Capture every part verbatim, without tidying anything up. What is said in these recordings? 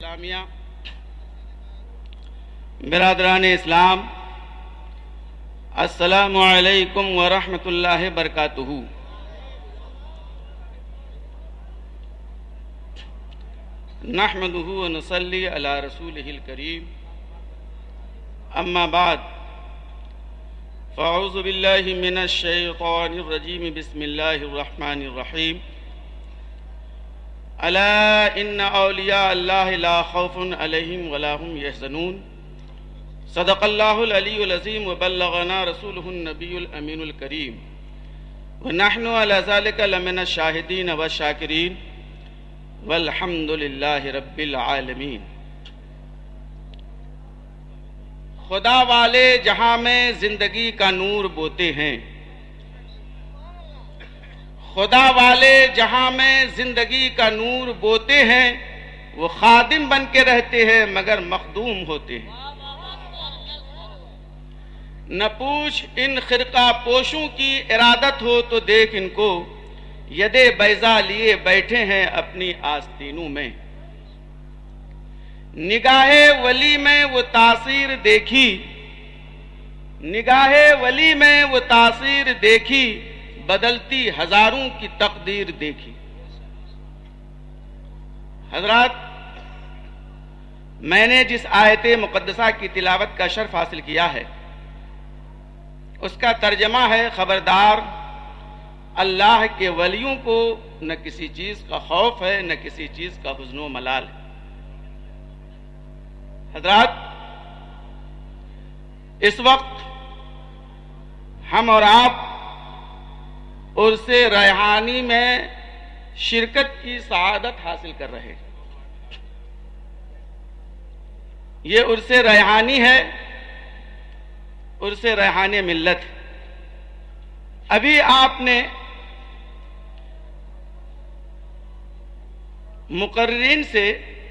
اسلامیہ، برادران اسلام، السلام علیکم ورحمۃ اللہ وبرکاتہ۔ نحمدہ ونصلی علی رسولہ الکریم، اما بعد فاعوذ باللہ من الشیطان الرجیم، بسم اللہ الرحمن الرحیم۔ الا ان اولیاء اللہ لا خوف علیہم ولا هم یحزنون، صدق اللہ العلی العظیم وبلغنا رسولہ النبی الامین الکریم، ونحن علی ذلک لمن الشاہدین والشاکرین، والحمد للہ رب العالمین۔ خدا والے جہاں میں زندگی کا نور بوتے ہیں، خدا والے جہاں میں زندگی کا نور بوتے ہیں، وہ خادم بن کے رہتے ہیں مگر مخدوم ہوتے ہیں۔ نہ پوچھ ان خرقہ پوشوں کی ارادت ہو تو دیکھ ان کو، یدے بیضا لیے بیٹھے ہیں اپنی آستینوں میں۔ نگاہ ولی میں وہ تاثیر دیکھی، نگاہ ولی میں وہ تاثیر دیکھی، بدلتی ہزاروں کی تقدیر دیکھی۔ حضرات، میں نے جس آیت مقدسہ کی تلاوت کا شرف حاصل کیا ہے، اس کا ترجمہ ہے، خبردار اللہ کے ولیوں کو نہ کسی چیز کا خوف ہے نہ کسی چیز کا حزن و ملال ہے۔ حضرات، اس وقت ہم اور آپ عرس ریحانی میں شرکت کی سعادت حاصل کر رہے ہیں۔ یہ عرس ریحانی ہے، عرس ریحان ملت۔ ابھی آپ نے مقررین سے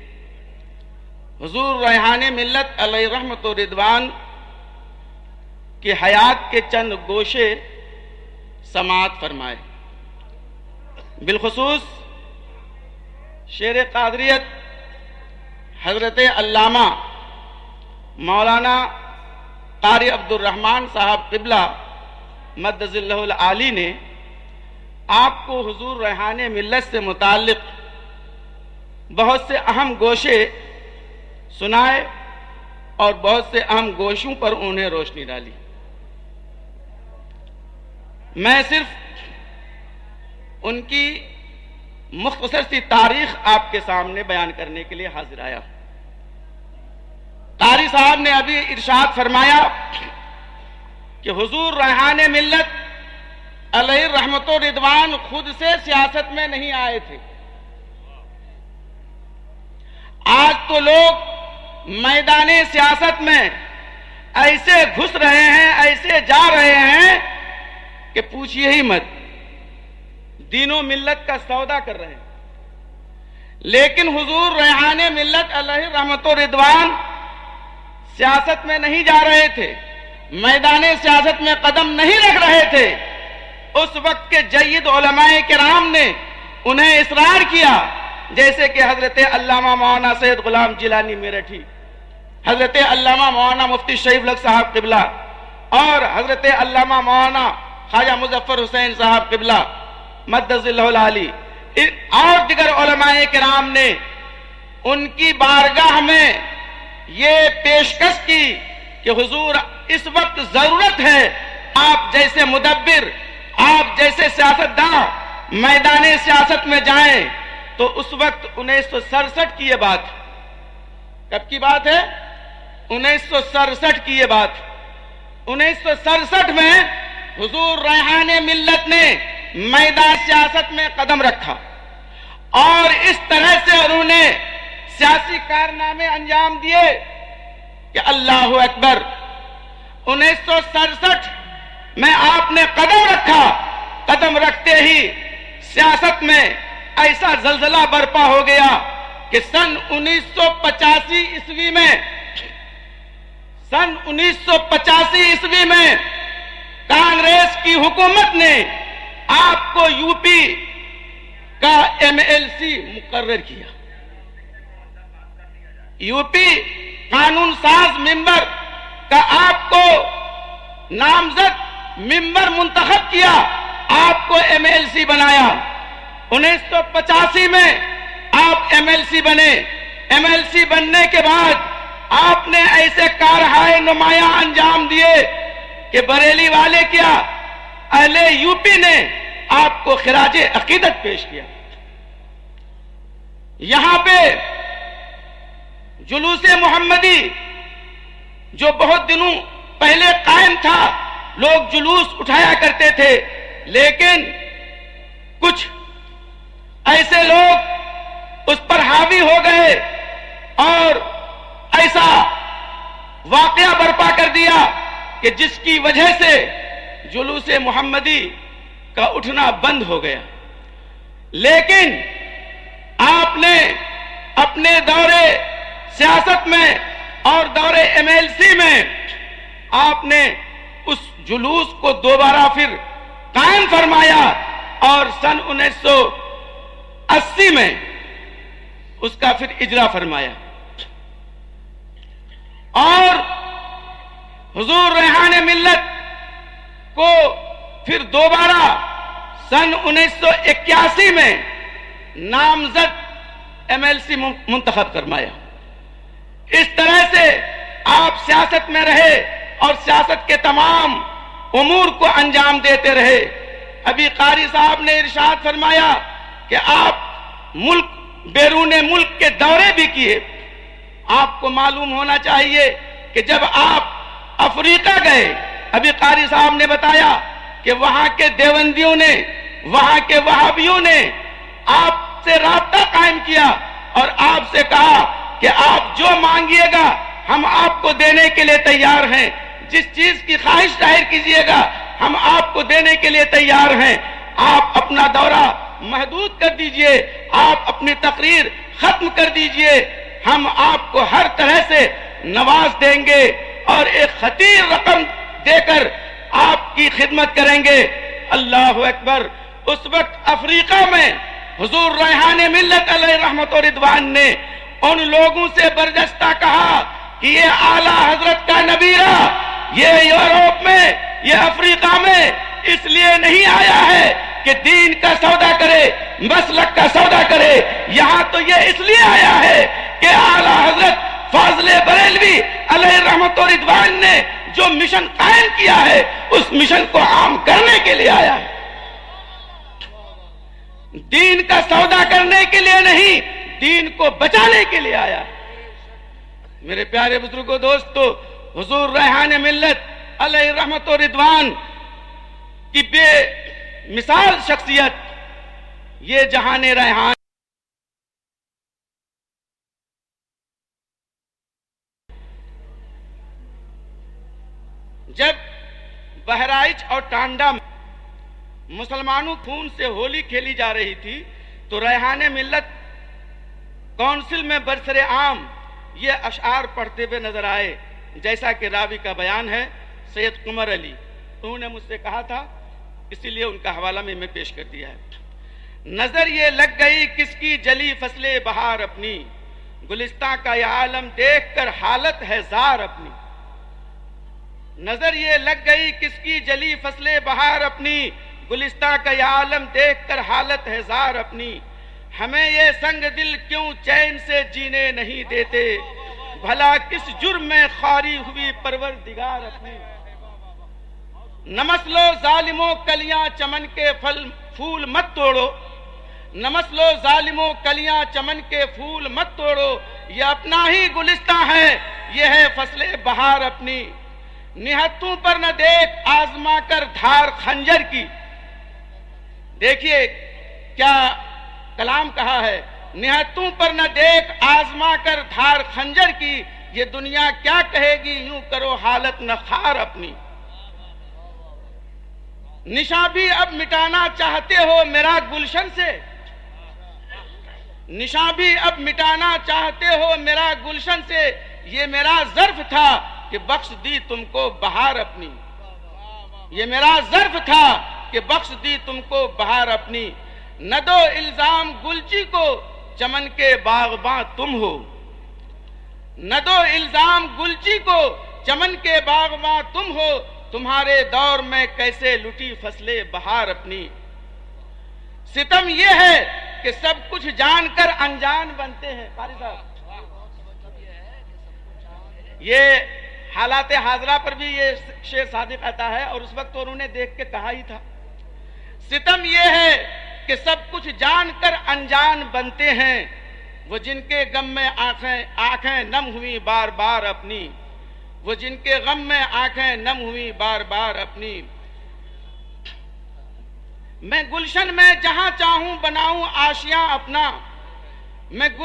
حضور ریحان ملت علیہ رحمت و رضوان کی حیات کے چند گوشے سماعت فرمائے۔ بالخصوص شیر قادریت حضرت علامہ مولانا قاری عبد الرحمن صاحب قبلہ مدظ اللہ العالی نے آپ کو حضور ریحان ملت سے متعلق بہت سے اہم گوشے سنائے اور بہت سے اہم گوشوں پر انہیں روشنی ڈالی۔ میں صرف ان کی مختصر سی تاریخ آپ کے سامنے بیان کرنے کے لیے حاضر آیا۔ قاری صاحب نے ابھی ارشاد فرمایا کہ حضور ریحان ملت علیہ رحمت و رضوان خود سے سیاست میں نہیں آئے تھے۔ آج تو لوگ میدان سیاست میں ایسے گھس رہے ہیں، ایسے جا رہے ہیں کہ پوچھئے ہی مت، دین و ملت کا سودا کر رہے ہیں۔ لیکن حضور ریحان ملت علیہ رحمت و رضوان سیاست میں نہیں جا رہے تھے، میدان سیاست میں قدم نہیں رکھ رہے تھے۔ اس وقت کے جید علماء کرام نے انہیں اصرار کیا، جیسے کہ حضرت علامہ مولانا سید غلام جیلانی میرٹھی، حضرت علامہ مولانا مفتی شریف لق صاحب قبلہ، اور حضرت علامہ مولانا خواجہ مظفر حسین صاحب قبلہ مدظ اللہ العالی، اور دیگر علماء کرام نے ان کی بارگاہ میں یہ پیشکش کی کہ حضور اس وقت ضرورت ہے آپ جیسے مدبر، آپ جیسے سیاستداں میدان سیاست میں جائیں۔ تو اس وقت انیس سو سڑسٹھ کی یہ بات، کب کی بات ہے؟ انیس سو سڑسٹھ کی یہ بات۔ انیس سو سڑسٹھ میں حضور ریحان ملت نے میدان سیاست میں قدم رکھا، اور اس طرح سے انہوں نے سیاسی کارنامے انجام دیے کہ اللہ اکبر۔ انیس سو سڑسٹھ میں آپ نے قدم رکھا، قدم رکھتے ہی سیاست میں ایسا زلزلہ برپا ہو گیا کہ سن انیس سو پچاسی عیسوی میں سن انیس سو پچاسی عیسوی میں کانگریس کی حکومت نے آپ کو یو پی کا ایم ایل سی مقرر کیا۔ यूपी कानून साज मिंबर का आपको नामजद मिंबर मुंतखब किया, आपको एमएलसी बनाया। उन्नीस सौ पचासी में आप एमएलसी बने। एमएलसी बनने के बाद आपने ऐसे कारहाय नुमाया अंजाम दिए कि बरेली वाले क्या, अहले यूपी ने आपको खिराजे अकीदत पेश किया। यहां पे जुलूसे मोहम्मदी जो बहुत दिनों पहले कायम था, लोग जुलूस उठाया करते थे, लेकिन कुछ ऐसे लोग उस पर हावी हो गए और ऐसा वाकया बर्पा कर दिया कि जिसकी वजह से जुलूसे मोहम्मदी का उठना बंद हो गया। लेकिन आपने अपने दौरे सियासत में और दौरे एमएलसी में आपने उस जुलूस को दोबारा फिर कायम फरमाया और सन उन्नीस सौ अस्सी में उसका फिर इजरा फरमाया और हुजूर रेहान मिल्लत को फिर दोबारा सन उन्नीस सौ इक्यासी में नामजद एमएलसी मुंतखब फरमाया। इस तरह से आप सियासत में रहे और सियासत के तमाम उमूर को अंजाम देते रहे। अभी कारी साहब ने इरशाद फरमाया कि आप मुल्क बैरून मुल्क के दौरे भी किए। आपको मालूम होना चाहिए कि जब आप अफ्रीका गए, अभी कारी साहब ने बताया कि वहां के देवबंदियों ने, वहां के वहाबियों ने आपसे राब्ता कायम किया और आपसे कहा कि आप जो मांगिएगा हम आपको देने के लिए तैयार हैं, जिस चीज की ख्वाहिश जाहिर कीजिएगा हम आपको देने के लिए तैयार हैं। आप अपना दौरा महदूद कर दीजिए, आप अपनी तकरीर खत्म कर दीजिए, हम आपको हर तरह से नवाज देंगे और एक खतीर रकम देकर आपकी खिदमत करेंगे। अल्लाहु अकबर। उस वक्त अफ्रीका में हुजूर रेहान मिल्लत अलैहि रहमत व रिदवान ने उन लोगों से बर्जस्ता कहा कि ये आला हजरत का नबीरा ये यूरोप में, ये अफ्रीका में इसलिए नहीं आया है कि दीन का सौदा करे, मसलक का सौदा करे, यहां तो ये इसलिए आया है कि आला हजरत फाज़िले बरेलवी अलैहि रहमत व रिदवान ने जो मिशन कायम किया है उस मिशन को आम करने के लिए आया है, दीन का सौदा करने के लिए नहीं, दीन को बचाने के लिए आया है। मेरे प्यारे बुजुर्गों, दोस्तों, हुजूर रेहान मिल्लत अलैहि रहमत व रिदवान की बेमिसाल शख्सियत, ये जहाने रेहान जब बहराइच और टांडा मुसलमानों खून से होली खेली जा रही थी तो रेहान मिल्लत काउंसिल में बरसरे आम ये अशआर पढ़ते हुए नजर आए, जैसा कि रावी का बयान है सैयद कुमर अली। उन्होंने मुझसे कहा था, इसीलिए उनका हवाला में मैं पेश कर दिया है। नजर ये लग गई किसकी जली फसले बहार अपनी, गुलिस्तां का यह आलम देख कर हालत है जार अपनी। नजर ये लग गई किसकी जली फसले बहार अपनी, गुलिस्तां का यह आलम देख कर हालत है जार अपनी। हमें ये संग दिल क्यों चैन से जीने नहीं देते, भला किस जुर्म में खारी हुई परवरदिगार अपनी। नमस लो जालिमों कलियां चमन के फल फूल मत तोड़ो, नमस लो जालिमों कलियां चमन के फूल मत तोड़ो, ये अपना ही गुलिस्तां है, ये है फसले बहार अपनी। निहत्तों पर न देख आजमा कर धार खंजर की, देखिए क्या कलाम कहा है, निहत्तों पर न देख आजमा कर धार खंजर की, ये दुनिया क्या कहेगी यूं करो हालत न खार अपनी। निशा भी अब मिटाना चाहते हो मेरा गुलशन से, निशा भी अब मिटाना चाहते हो मेरा गुलशन से, ये मेरा ज़र्फ था कि बख्श दी तुमको बहार अपनी, ये मेरा ज़र्फ था कि बख्श दी तुमको बहार अपनी। न दो इल्जाम गुलची को चमन के बागबां तुम हो, نہ دو الزام گلچی کو، چمن کے باغباں تم ہو، تمہارے دور میں کیسے لٹی فصلیں بہار اپنی۔ ستم یہ ہے کہ سب کچھ جان کر انجان بنتے ہیں۔ قاری صاحب یہ حالات حاضرہ پر بھی یہ شعر صادق آتا ہے، اور اس وقت تو انہوں نے دیکھ کے کہا ہی تھا۔ ستم یہ ہے کہ سب کچھ جان کر انجان بنتے ہیں، وہ جن کے غم میں آنکھیں آنکھیں نم ہوئی بار بار اپنی، وہ جن کے غم میں آنکھیں نم ہوئی بار بار اپنی۔ میں گلشن میں جہاں چاہوں بناؤں آشیاں اپنا، میں